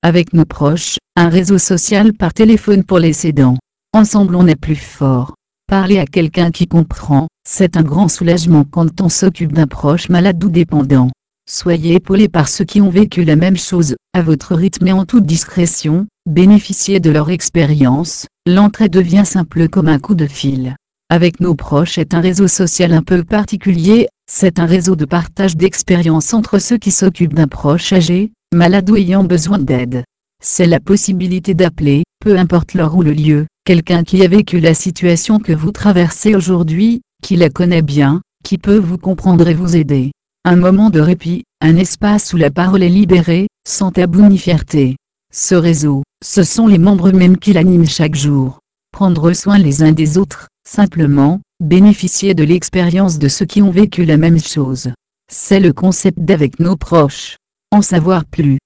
Avec nos proches, un réseau social par téléphone pour les aidants. Ensemble on est plus fort. Parler à quelqu'un qui comprend, c'est un grand soulagement quand on s'occupe d'un proche malade ou dépendant. Soyez épaulés par ceux qui ont vécu la même chose, à votre rythme et en toute discrétion, bénéficiez de leur expérience, l'entraide devient simple comme un coup de fil. Avec nos proches est un réseau social un peu particulier, c'est un réseau de partage d'expériences entre ceux qui s'occupent d'un proche âgé, malade ou ayant besoin d'aide. C'est la possibilité d'appeler, peu importe l'heure ou le lieu, quelqu'un qui a vécu la situation que vous traversez aujourd'hui, qui la connaît bien, qui peut vous comprendre et vous aider. Un moment de répit, un espace où la parole est libérée, sans tabou ni fierté. Ce réseau, ce sont les membres mêmes qui l'animent chaque jour. Prendre soin les uns des autres, simplement, bénéficier de l'expérience de ceux qui ont vécu la même chose. C'est le concept d'avec nos proches. En savoir plus.